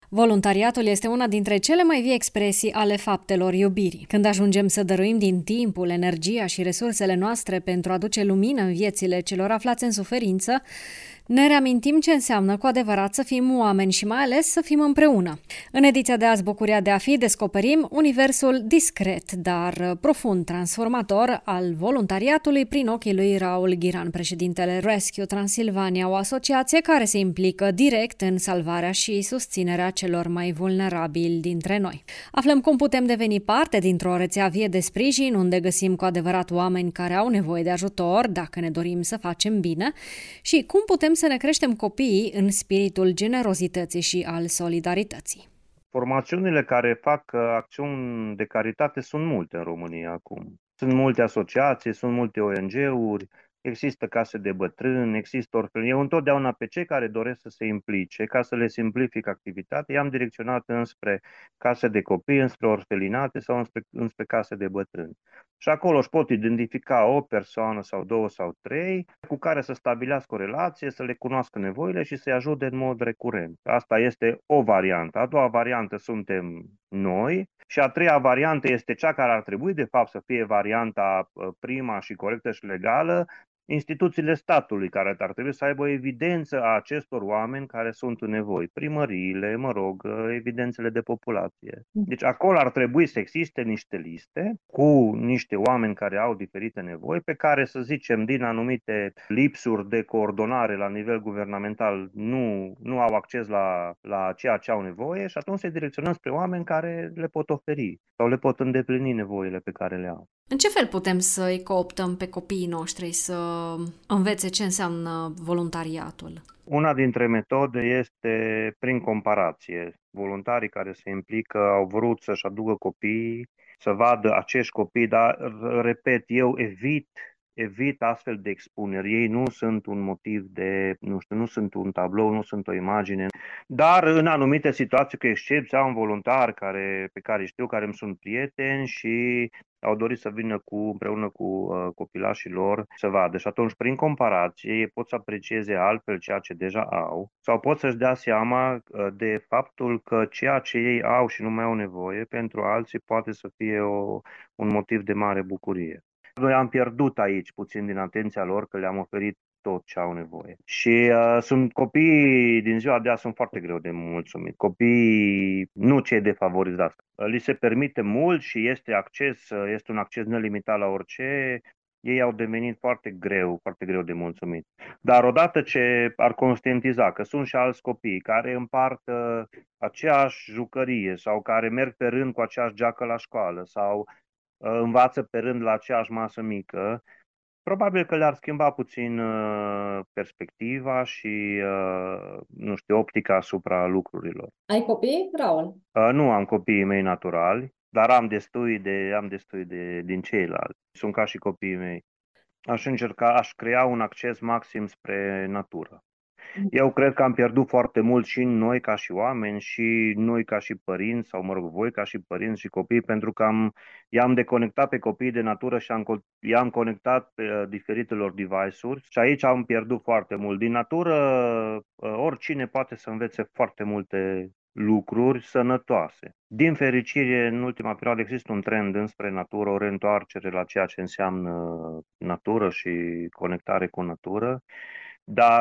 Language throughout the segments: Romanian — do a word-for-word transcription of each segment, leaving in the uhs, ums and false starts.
Voluntariatul este una dintre cele mai vii expresii ale faptelor iubirii. Când ajungem să dăruim din timpul, energia și resursele noastre pentru a aduce lumină în viețile celor aflați în suferință, ne reamintim ce înseamnă cu adevărat să fim oameni și mai ales să fim împreună. În ediția de azi, Bucuria de a fi, descoperim universul discret, dar profund transformator al voluntariatului prin ochii lui Raul Ghiran, președintele Rescue Transilvania, o asociație care se implică direct în salvarea și susținerea celor mai vulnerabili dintre noi. Aflăm cum putem deveni parte dintr-o rețea vie de sprijin, unde găsim cu adevărat oameni care au nevoie de ajutor dacă ne dorim să facem bine și cum putem să ne creștem copiii în spiritul generozității și al solidarității. Formațiunile care fac acțiuni de caritate sunt multe în România acum. Sunt multe asociații, sunt multe O N G-uri, există case de bătrâni, există orfelini. Eu întotdeauna pe cei care doresc să se implice, ca să le simplific activitatea, i-am direcționat înspre case de copii, înspre orfelinate sau înspre, înspre case de bătrâni. Și acolo își pot identifica o persoană sau două sau trei cu care să stabilească o relație, să le cunoască nevoile și să-i ajute în mod recurent. Asta este o variantă. A doua variantă suntem noi și a treia variantă este cea care ar trebui de fapt să fie varianta prima și corectă și legală, instituțiile statului, care ar trebui să aibă o evidență a acestor oameni care sunt în nevoi, primăriile, mă rog, evidențele de populație. Deci acolo ar trebui să existe niște liste cu niște oameni care au diferite nevoi, pe care, să zicem, din anumite lipsuri de coordonare la nivel guvernamental nu, nu au acces la, la ceea ce au nevoie și atunci se direcționăm spre oameni care le pot oferi sau le pot îndeplini nevoile pe care le au. În ce fel putem să îi cooptăm pe copiii noștri să învețe ce înseamnă voluntariatul? Una dintre metode este prin comparație. Voluntarii care se implică au vrut să-și aducă copiii, să vadă acești copii, dar, repet, eu evit evit astfel de expuneri. Ei nu sunt un motiv de, nu știu, nu sunt un tablou, nu sunt o imagine, dar în anumite situații, cu excepție, am voluntari care, pe care știu, care îmi sunt prieteni și au dorit să vină cu, împreună cu uh, copilașii lor să vadă. Și atunci, prin comparație, ei pot să aprecieze altfel ceea ce deja au sau pot să-și dea seama uh, de faptul că ceea ce ei au și nu mai au nevoie, pentru alții poate să fie o, un motiv de mare bucurie. Noi am pierdut aici puțin din atenția lor că le-am oferit tot ce au nevoie. Și uh, sunt copii din ziua de azi sunt foarte greu de mulțumit. Copiii nu cei defavorizați. Li se permite mult și este acces, este un acces nelimitat la orice. Ei au devenit foarte greu, foarte greu de mulțumit. Dar odată ce ar conștientiza că sunt și alți copii care împart uh, aceeași jucărie sau care merg pe rând cu aceeași geacă la școală sau învață pe rând la aceeași masă mică, probabil că le-ar schimba puțin uh, perspectiva și, uh, nu știu, optica asupra lucrurilor. Ai copii, Raul? Uh, nu am copiii mei naturali, dar am destui, de, am destui de, din ceilalți. Sunt ca și copiii mei. Aș încerca, aș crea un acces maxim spre natură. Eu cred că am pierdut foarte mult și noi ca și oameni și noi ca și părinți, sau mă rog, voi ca și părinți și copii, pentru că am, i-am deconectat pe copiii de natură și am, i-am conectat pe uh, diferitelor device-uri și aici am pierdut foarte mult. Din natură, uh, oricine poate să învețe foarte multe lucruri sănătoase. Din fericire, în ultima perioadă există un trend înspre natură, o reîntoarcere la ceea ce înseamnă natură și conectare cu natură. Dar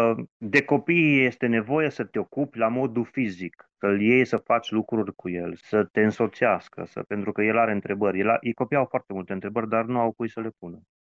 de copii este nevoie să te ocupi la modul fizic, să-l iei să faci lucruri cu el, să te însoțească, să, pentru că el are întrebări. El, ei copiii au foarte multe întrebări, dar nu au cui să le pună.